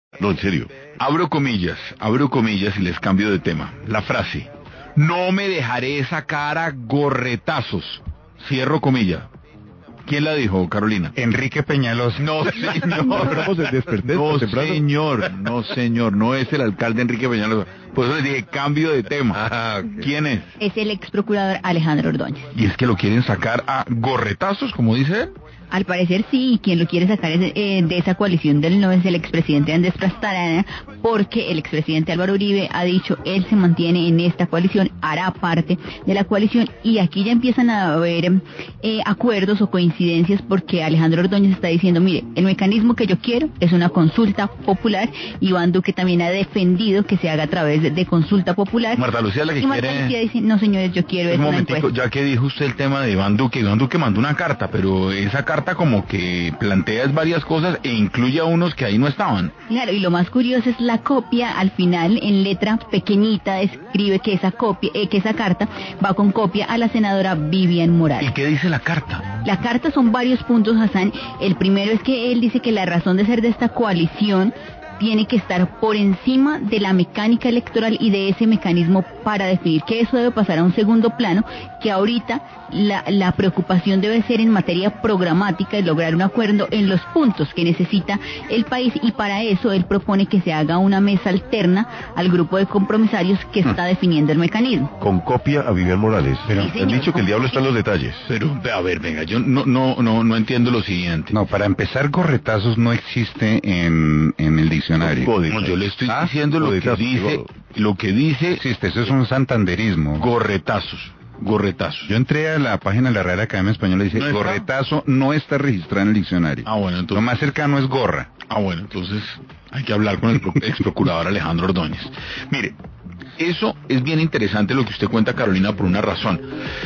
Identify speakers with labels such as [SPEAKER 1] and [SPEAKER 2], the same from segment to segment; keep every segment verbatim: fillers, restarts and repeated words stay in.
[SPEAKER 1] No, en serio.
[SPEAKER 2] Abro comillas, abro comillas y les cambio de tema. La frase: no me dejaré sacar a gorretazos. Cierro comilla. ¿Quién la dijo, Carolina?
[SPEAKER 3] Enrique Peñalosa.
[SPEAKER 2] No, señor.
[SPEAKER 1] Estamos en Despertés,
[SPEAKER 2] No,
[SPEAKER 1] temprano.
[SPEAKER 2] señor. No, señor. No es el alcalde Enrique Peñalosa. Por eso les dije cambio de tema.
[SPEAKER 1] Ah, ok.
[SPEAKER 2] ¿Quién es?
[SPEAKER 4] Es el ex procurador Alejandro Ordóñez.
[SPEAKER 2] Y es que lo quieren sacar a gorretazos, como dice él.
[SPEAKER 4] Al parecer sí, y quien lo quiere sacar es, eh, de esa coalición del no es el expresidente Andrés Pastrana, porque el expresidente Álvaro Uribe ha dicho él se mantiene en esta coalición, hará parte de la coalición, y aquí ya empiezan a haber eh, acuerdos o coincidencias, porque Alejandro Ordóñez está diciendo, mire, el mecanismo que yo quiero es una consulta popular. Iván Duque también ha defendido que se haga a través de, de consulta popular.
[SPEAKER 2] Marta Lucía la que
[SPEAKER 4] y Marta
[SPEAKER 2] quiere...
[SPEAKER 4] Lucía dice, no señores, yo quiero es
[SPEAKER 2] Un
[SPEAKER 4] una
[SPEAKER 2] momentico,
[SPEAKER 4] encuesta.
[SPEAKER 2] ya que dijo usted el tema de Iván Duque, Iván Duque mandó una carta, pero esa carta como que plantea varias cosas e incluye a unos que ahí no estaban.
[SPEAKER 4] Claro, y lo más curioso es la copia, al final en letra pequeñita escribe que esa copia, eh, que esa carta va con copia a la senadora Vivian Morales.
[SPEAKER 2] ¿Y qué dice la carta?
[SPEAKER 4] La carta son varios puntos, Hassan. El primero es que él dice que la razón de ser de esta coalición tiene que estar por encima de la mecánica electoral y de ese mecanismo para definir que eso debe pasar a un segundo plano, que ahorita la, la preocupación debe ser en materia programática y lograr un acuerdo en los puntos que necesita el país, y para eso él propone que se haga una mesa alterna al grupo de compromisarios que está definiendo el mecanismo.
[SPEAKER 1] Con copia a Vivian Morales. Pero
[SPEAKER 4] Sí,
[SPEAKER 1] han
[SPEAKER 4] señor.
[SPEAKER 1] dicho que el diablo está en los detalles.
[SPEAKER 2] Pero, a ver, venga, yo no no no no entiendo lo siguiente.
[SPEAKER 3] No, para empezar, gorretazos no existe en, en el diccionario.
[SPEAKER 1] Código.
[SPEAKER 2] No, yo le estoy
[SPEAKER 3] Ah,
[SPEAKER 2] diciendo lo que
[SPEAKER 1] codetazo,
[SPEAKER 2] dice,
[SPEAKER 1] privado.
[SPEAKER 2] lo que dice
[SPEAKER 3] Existe, eso es un santanderismo.
[SPEAKER 2] gorretazos, gorretazos.
[SPEAKER 3] Yo entré a la página de la Real Academia Española y dice,
[SPEAKER 2] ¿No está?
[SPEAKER 3] gorretazo no está registrado en el diccionario.
[SPEAKER 2] Ah, bueno,
[SPEAKER 3] Lo
[SPEAKER 2] entonces...
[SPEAKER 3] más cercano es gorra.
[SPEAKER 2] Ah, bueno, entonces hay que hablar con el pro- ex procurador Alejandro Ordóñez. Mire, eso es bien interesante lo que usted cuenta, Carolina, por una razón.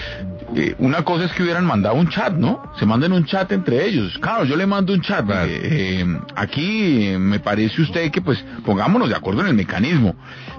[SPEAKER 2] Eh, una cosa es que hubieran mandado un chat, ¿no? Se manden un chat entre ellos. Claro, yo le mando un chat.
[SPEAKER 3] Claro.
[SPEAKER 2] Eh, eh, aquí eh, me parece usted que, pues, pongámonos de acuerdo en el mecanismo.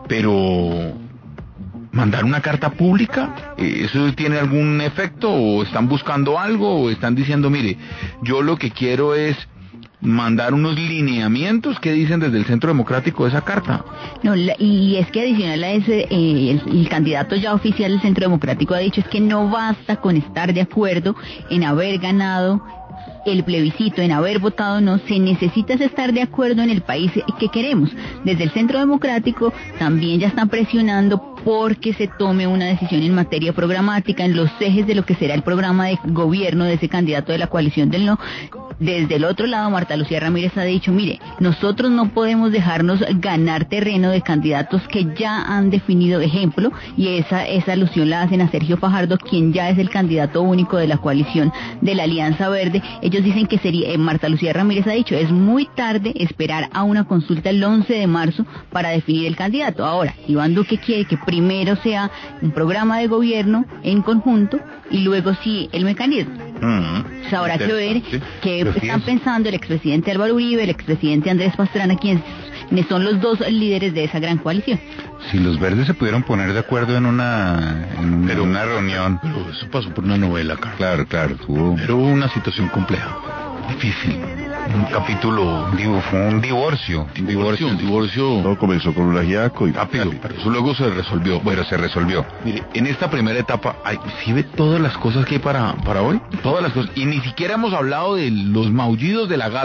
[SPEAKER 2] Pero... ¿mandar una carta pública? Eh, ¿Eso tiene algún efecto? ¿O están buscando algo? ¿O están diciendo, mire, yo lo que quiero es mandar unos lineamientos que dicen desde el Centro Democrático de esa carta?
[SPEAKER 4] No, la- y es que adicional a ese, eh, el, el candidato ya oficial del Centro Democrático ha dicho es que no basta con estar de acuerdo en haber ganado el plebiscito, en haber votado no, se necesita es estar de acuerdo en el país que queremos. Desde el Centro Democrático también ya están presionando porque se tome una decisión en materia programática, en los ejes de lo que será el programa de gobierno de ese candidato de la coalición del no. Desde el otro lado, Marta Lucía Ramírez ha dicho, mire, nosotros no podemos dejarnos ganar terreno de candidatos que ya han definido ejemplo, y esa, esa alusión la hacen a Sergio Fajardo, quien ya es el candidato único de la coalición de la Alianza Verde. Ellos dicen que sería, eh, Marta Lucía Ramírez ha dicho, es muy tarde esperar a una consulta el once de marzo para definir el candidato. Ahora, Iván Duque quiere que primero sea un programa de gobierno en conjunto y luego sí el mecanismo.
[SPEAKER 2] Mm,
[SPEAKER 4] Pues habrá que ver qué
[SPEAKER 3] Pero sí
[SPEAKER 4] están
[SPEAKER 3] es-
[SPEAKER 4] pensando el expresidente Álvaro Uribe, el expresidente Andrés Pastrana, quienes son los dos líderes de esa gran coalición.
[SPEAKER 3] Si los verdes se pudieron poner de acuerdo en una, en
[SPEAKER 2] Pero-
[SPEAKER 3] una reunión.
[SPEAKER 2] Pero eso pasó por una novela, Carlos.
[SPEAKER 3] Claro, claro, tuvo
[SPEAKER 2] Pero hubo una situación compleja, difícil, un capítulo,
[SPEAKER 3] un, divo- fue un divorcio.
[SPEAKER 2] un divorcio, un divorcio
[SPEAKER 1] Todo comenzó con un ajiaco y
[SPEAKER 2] rápido, pero eso luego se resolvió. Bueno,
[SPEAKER 3] Pero se resolvió.
[SPEAKER 2] mire, en esta primera etapa, ay, ¿sí ve todas las cosas que hay para, para hoy? Todas las cosas. Y ni siquiera hemos hablado de los maullidos de la gata.